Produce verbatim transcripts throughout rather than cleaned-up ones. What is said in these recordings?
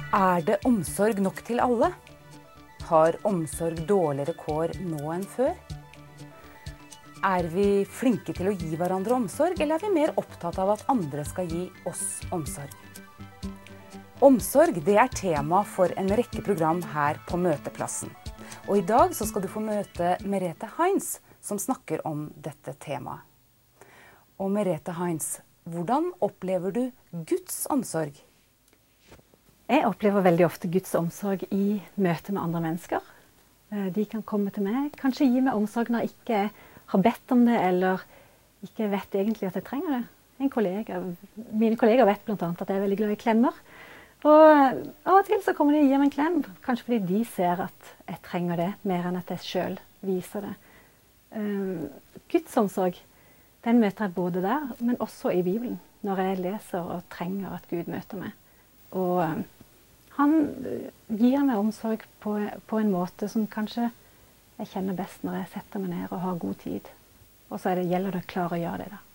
Er det omsorg nok til alle? Har omsorg dårligere kår nå enn før? Er vi flinke til å gi hverandre omsorg, eller er vi mer opptatt av at andre skal gi oss omsorg? Omsorg, det er tema for en rekke program her på Møteplassen. Og i dag så skal du få møte Merete Heinz, som snakker om dette temaet. Og Merete Heinz, hvordan opplever du Guds omsorg? Jeg opplever veldig ofte Guds omsorg i møte med andre mennesker. De kan komme til meg, kanskje gi meg omsorg når jeg ikke har bedt om det, eller ikke vet egentlig at jeg trenger det. En kollega, mine kolleger vet blant annet at jeg er veldig glad i klemmer. Og av og til så kommer de og gir meg en klem, kanskje fordi de ser at jeg trenger det, mer enn at jeg selv viser det. Guds omsorg, den møter jeg både der, men også i Bibelen, når jeg leser og trenger at Gud møter meg. Og han gir meg omsorg på, på en måte som kanskje jeg kjenner best når jeg setter meg ned og har god tid. Og så er det, gjelder det å klare å gjøre det da.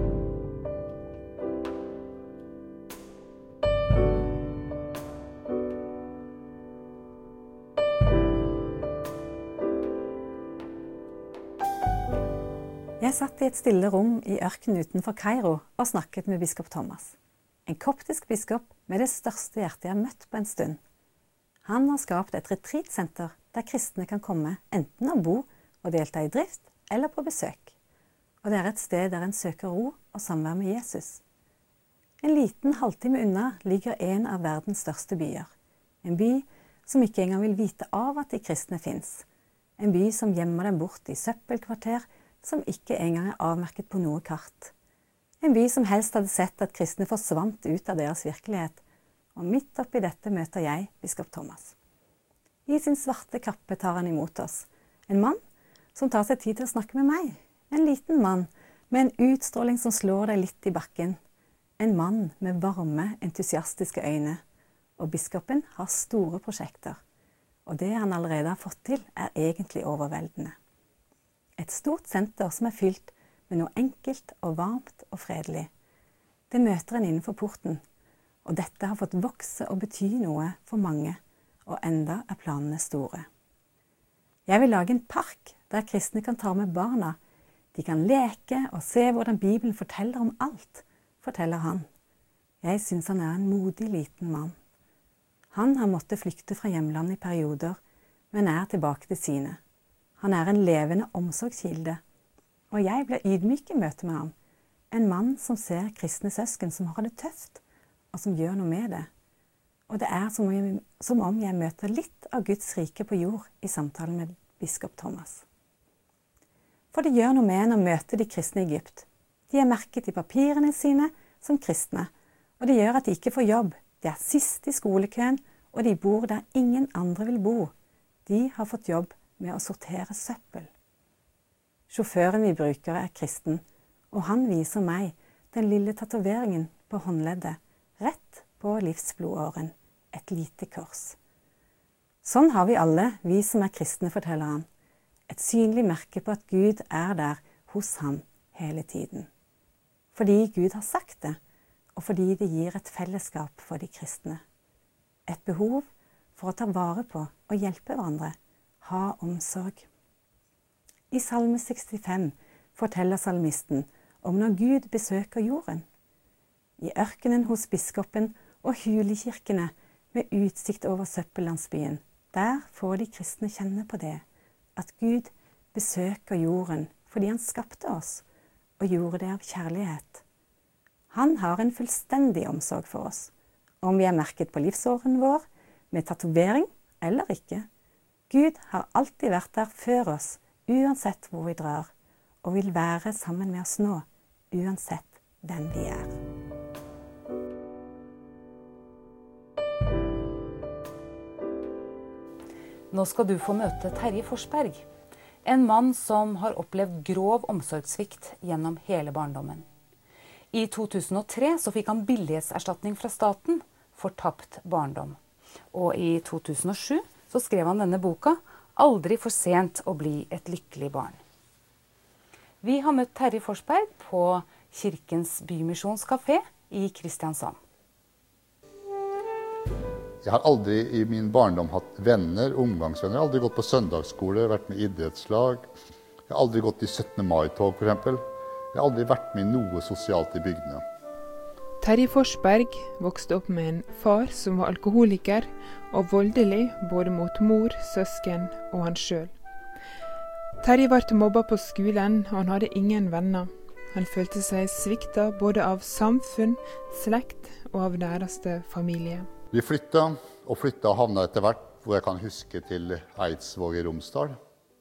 Jeg satt i et stille rom i ørkenen utenfor Kairo og snakket med biskop Thomas. En koptisk biskop med det største hjertet jeg har møtt på en stund. Han har skapt et retreatsenter der kristne kan komme enten å bo og delta i drift eller på besøk. Og det er et sted der en søker ro og samvær med Jesus. En liten halvtime unna ligger en av verdens største byer. En by som ikke engang vil vite av at de kristne finnes. En by som gjemmer dem bort i søppelkvarter som ikke engang er avmerket på noe kart. En by som helst hadde sett at kristne forsvant ut av deres virkelighet. Og midt oppi dette møter jeg biskop Thomas. I sin svarte kappe tar han imot oss. En mann som tar seg tid til å snakke med meg. En liten mann med en utstråling som slår deg litt i bakken. En mann med varme, entusiastiske øyne. Og biskopen har store prosjekter. Og det han allerede har fått til er egentlig overveldende. Et stort senter som er fylt med noe enkelt og varmt og fredelig. Det møter en innenfor porten, og dette har fått vokse og bety noe for mange, og enda er planene store. Jeg vil lage en park der kristne kan ta med barna. De kan leke og se hvordan Bibelen forteller om alt, forteller han. Jeg synes han er en modig liten mann. Han har måttet flykte fra hjemlandet i perioder, men er tilbake til sine. Han er en levende omsorgskilde. Og jeg ble ydmyk i møte med ham. En mann som ser kristne søsken som har det tøft, og som gjør noe med det. Og det er som om, jeg, som om jeg møter litt av Guds rike på jord i samtalen med biskop Thomas. For det gjør noe med en å møte de kristne i Egypt. De er merket i papirene sine som kristne, og det gjør at de ikke får jobb. De er sist i skolekøen, og de bor der ingen andre vil bo. De har fått jobb med å sortere søppel. Sjåføren vi bruker er kristen, og han viser meg den lille tatoveringen på håndleddet, rett på livsblodåren, et lite kors. Sånn har vi alle, vi som er kristne, forteller han. Et synlig merke på at Gud er der hos ham hele tiden. Fordi Gud har sagt det, og fordi det gir et fellesskap for de kristne. Et behov for å ta vare på og hjelpe hverandre, ha omsorg. I Salme sekstifem forteller salmisten om når Gud besøker jorden. I ørkenen hos biskopen og hulekirkene med utsikt over søppellandsbyen, der får de kristne kjenne på det, at Gud besøker jorden fordi han skapte oss og gjorde det av kjærlighet. Han har en fullstendig omsorg for oss, om vi er merket på livsåren vår, med tatovering eller ikke. Gud har alltid vært der før oss, uansett hvor vi drar, og vil være sammen med oss nå, uansett hvem vi er. Nå skal du få møte Terje Forsberg, en mann som har opplevd grov omsorgssvikt gjennom hele barndommen. I to tusen og tre så fikk han billighetserstatning fra staten for tapt barndom. Og i to tusen og sju så skrev han denne boka, Aldri for sent å bli et lykkelig barn. Vi har møtt Terje Forsberg på Kirkens Bymisjonskafé i Kristiansand. Jeg har aldri i min barndom hatt venner, omgangsvenner. Jeg har aldri gått på søndagsskole, vært med i idrettslag. Jeg har aldri gått i syttende mai-tog, for eksempel. Jeg har aldri vært med i noe sosialt i bygdene. Terje Forsberg vokste opp med en far som var alkoholiker og voldelig både mot mor, søsken og han selv. Terje ble mobbet på skolen, og han hadde ingen venner. Han følte seg svikta både av samfunn, slekt og av næreste familie. Vi flytta, og flytta og havna etter hvert, hvor jeg kan huske, til Eidsvåg i Romsdal.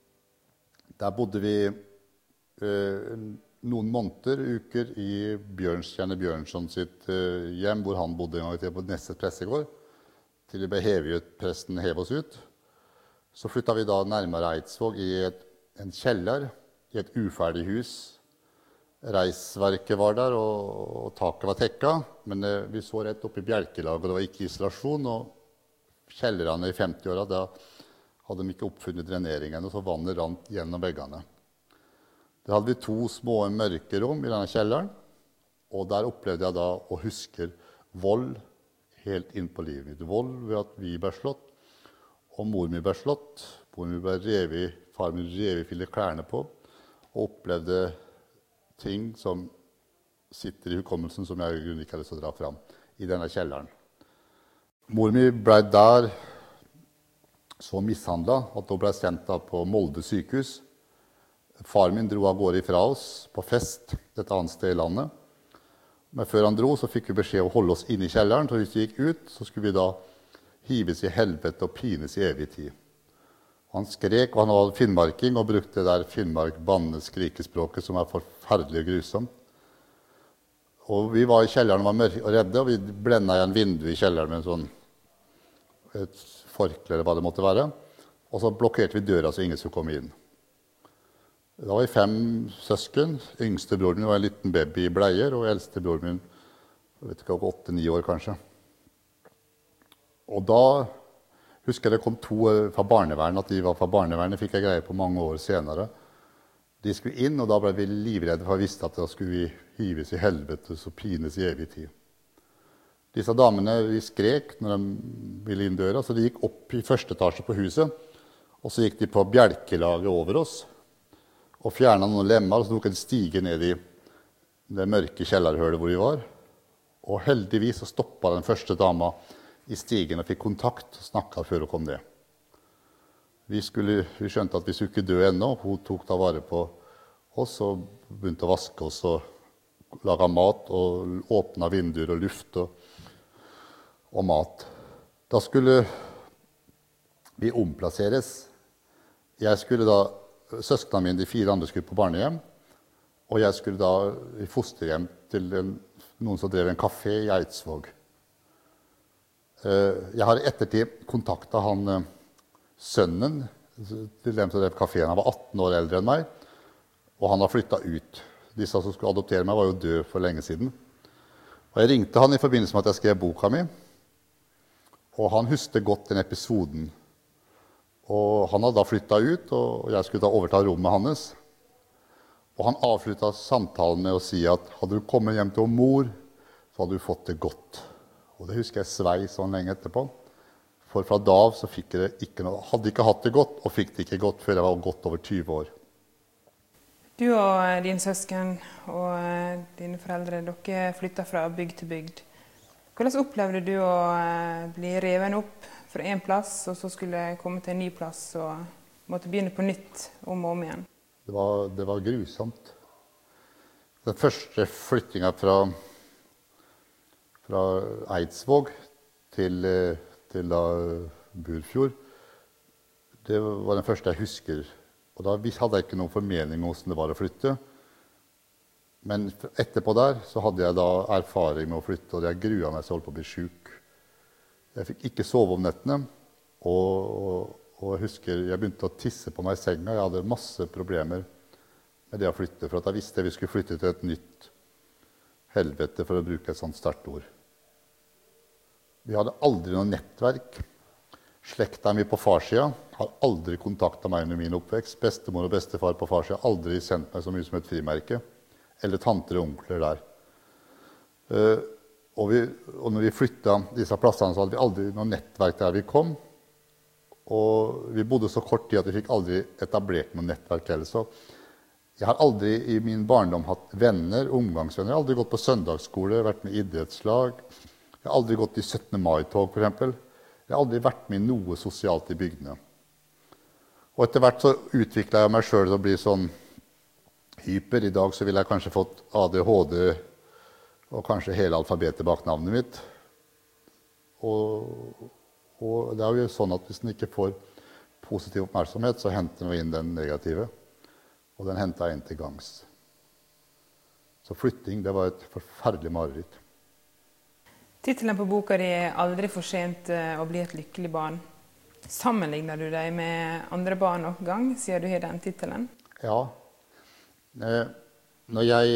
Der bodde vi eh, noen måneder, uker, i Bjørnstjerne Bjørnson sitt eh, hjem, hvor han bodde en gang til på Nesset pressegård, til vi ble hevet ut, presten hev oss ut. Så flytta vi da nærmere Eidsvåg i et, en kjeller, i et uferdig hus. Reisverket var der, og, og taket var tekka, men eh, vi så rett opp i bjelkelaget, og det var ikke isolasjon, og kjellerne i femti-åra, da hadde de ikke oppfunnet dreneringen, og så vannet rant gjennom veggene. Der hadde vi to små mørke rom i denne kjelleren, og der opplevde jeg da å huske vold helt inn på livet mitt. Vold ved at vi ble slått, og mor mi ble slått, mor mi ble revet, far min revet fille klærne på, og opplevde ting som sitter i hukommelsen som jeg ikke hadde lyst til å dra fram i denne kjelleren. Mor mi ble der så mishandlet at hun ble sendt på Molde sykehus. Far min dro av gårde ifra oss på fest et annet sted i landet. Men før han dro så fikk vi beskjed om å holde oss inne i kjelleren, så hvis vi gikk ut så skulle vi da hives i helvete og pines i evig tid. Han skrek, og han var finnmarking, og brukte der Finnmark banne-skrikespråket, som er forferdelig og grusomt. Og vi var i kjelleren og var mørke og redde, og vi blendet igjen vinduet i kjelleren med en sånn, et forkle eller hva det måtte være. Og så blokkerte vi døra så ingen skulle komme inn. Da var vi fem søsken. Yngste broren min var en liten baby i bleier, og eldste broren min, jeg vet ikke, åtte-ni år kanskje. Og da husker jeg det kom to fra barnevernet, at de var fra barnevernet, fikk jeg greie på mange år senere. De skulle inn, og da ble vi livredde, for jeg visste at da skulle vi hives i helvete og pines i evig tid. Disse damene de skrek når de ville inn døra, så de gikk opp i første etasje på huset, og så gikk de på bjelkelaget over oss, og fjernet noen lemmer, og så tok en stige ned i det mørke kjellerhølet hvor vi var. Og heldigvis så stoppet den første dama i stigen og fikk kontakt og snakket før hun kom ned. Vi, skulle, vi skjønte at vi skulle ikke dø ennå, og hun tok da vare på oss og begynte å vaske oss og lage mat og åpne vinduer og luft og, og mat. Da skulle vi omplasseres. Jeg skulle da, søskene mine, de fire andre skulle på barnehjem, og jeg skulle da i fosterhjem til en, noen som drev en kafé i Eidsvåg. Jeg har i ettertid kontaktet han sønnen til dem som drev kaféen. Han var atten år eldre enn meg, og han har flyttet ut. Disse som skulle adoptere meg var jo død for lenge siden. Og jeg ringte han i forbindelse med at jeg skrev boka mi, og han husket godt den episoden. Og han hadde da flyttet ut, og jeg skulle da overta rommet hans. Og han avsluttet samtalen med å si at hadde du kommet hjem til mor, så hadde du fått det godt. Og det husker jeg svei sånn lenge etterpå. For fra da av så fikk jeg det ikke noe, hadde ikke hatt det godt, og fikk det ikke godt før jeg var godt over tyve år. Du og dine søsken og dine foreldre, dere flyttet fra bygd til bygd. Hvordan opplevde du å bli revet opp fra en plass, og så skulle komme til en ny plass, og måtte begynne på nytt om og om igjen? Det var, det var grusomt. Den første flyttingen fra fra Eidsvåg til, til da Burfjord, det var den første jeg husker. Og da hadde jeg ikke noen formening om hvordan det var å flytte. Men etterpå der så hadde jeg da erfaring med å flytte, og jeg gruet meg så holdt på å bli syk. Jeg fikk ikke sove om nettene, og, og, og jeg husker jeg begynte å tisse på meg i senga. Jeg hadde masse problemer med det å flytte, for at jeg visste vi skulle flytte til et nytt helvete, for å bruke et sånt sterkt ord. Vi hadde aldri noe nettverk. Slekta mi på farssida har aldri kontaktet meg under min oppvekst. Bestemor og bestefar på farssida har aldri sendt meg så mye som et frimerke. Eller tanter og onkler der. Og, vi, og når vi flyttet disse plassene, så hadde vi aldri noe nettverk der vi kom. Og vi bodde så kort tid at vi fikk aldri etablert noe nettverk heller. Så jeg har aldri i min barndom hatt venner, omgangsvenner. Jeg har aldri gått på søndagsskole, vært med i idrettslag. Jeg har aldri gått i syttende mai-tog, for eksempel. Jeg har aldri vært med i noe sosialt i bygdene. Og etter hvert så utviklet jeg meg selv til å bli sånn hyper. I dag så ville jeg kanskje fått A D H D og kanskje hele alfabetet bak navnet mitt. Og, og det er jo sånn at hvis en ikke får positiv oppmerksomhet, så henter en inn den negative. Og den hentet jeg inn til gangs. Så flytting, det var et forferdelig mareritt. Tittelen på boka di er «Aldri for sent å bli et lykkelig barn». Sammenligner du deg med andre barn noen gang, siden du har den titelen? Ja. Eh, når jeg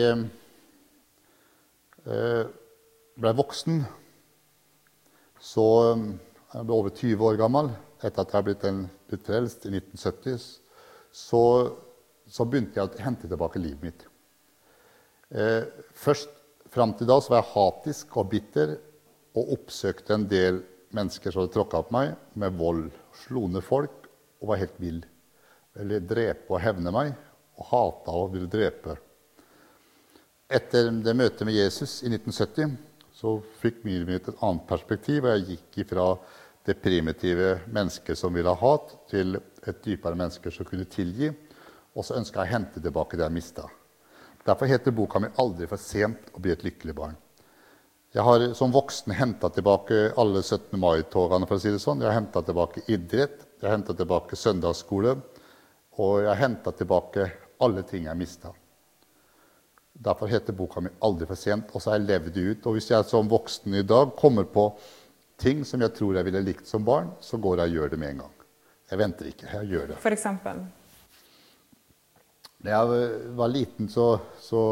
eh, ble voksen, så jeg ble over tyve år gammel, etter at jeg ble blitt, blitt frelst i nitten sytti, så, så begynte jeg å hente tilbake livet mitt. Eh, først, frem til da, så var jeg hatisk og bitter, og oppsøkte en del mennesker som hadde tråkket på meg med vold, slo ned folk og var helt vill. Ville drepe og hevne meg, og hata og ville drepe. Etter det møtet med Jesus i nitten sytti, så fikk livet mitt et annet perspektiv, og jeg gikk ifra det primitive mennesket som ville ha hat, til et dypere menneske som kunne tilgi, og så ønsket jeg å hente tilbake det jeg mistet. Derfor heter boka mi «Aldri for sent å bli et lykkelig barn». Jeg har som voksen hentet tilbake alle syttende mai-togene, for å si det sånn. Jeg har hentet tilbake idrett, jeg har hentet tilbake søndagsskole, og jeg har hentet tilbake alle ting jeg mistet. Derfor heter boka mi «Aldri for sent», og så har jeg levd det ut. Og hvis jeg som voksen i dag kommer på ting som jeg tror jeg ville likt som barn, så går jeg og gjør det med en gang. Jeg venter ikke, jeg gjør det. For eksempel? Da jeg var liten, så, så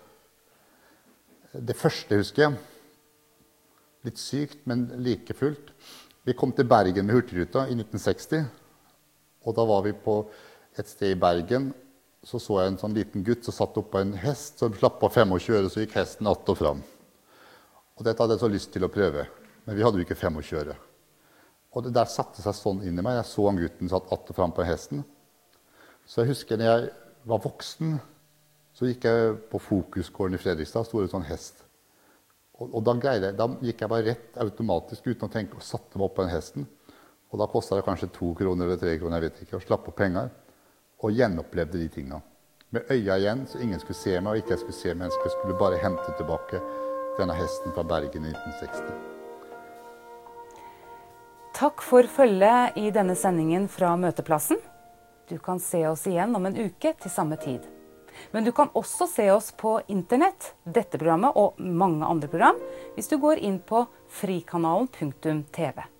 det første husker jeg, litt sykt, men like fullt. Vi kom til Bergen med Hurtigruta i nitten seksti, og da var vi på et sted i Bergen, så så jeg en sånn liten gutt som satt opp på en hest, som slapp på tjuefem øre, så gikk hesten att og fram. Og dette hadde jeg så lyst til å prøve, men vi hadde jo ikke tjuefem øre. Og det der satte seg sånn inn i meg, jeg så han gutten satt att og fram på hesten. Så jeg husker når jeg var voksen, så gikk jeg på Fokusgården i Fredrikstad, stod det sånn hest. Og, og da, greide, da gikk jeg bare rett automatisk uten å tenke, og satte meg opp på den hesten. Og da kostet det kanskje to kroner eller tre kroner, jeg vet ikke, og slapp på penger. Og gjenopplevde de tingene. Med øya igjen, så ingen skulle se meg, og ikke jeg skulle se mennesker. Jeg skulle bare hente tilbake denne hesten fra Bergen i nitten seksti. Takk for følget i denne sendingen fra Møteplassen. Du kan se oss igjen om en uke til samme tid. Men du kan også se oss på internett, dette programmet og mange andre program, hvis du går inn på frikanalen punktum tv.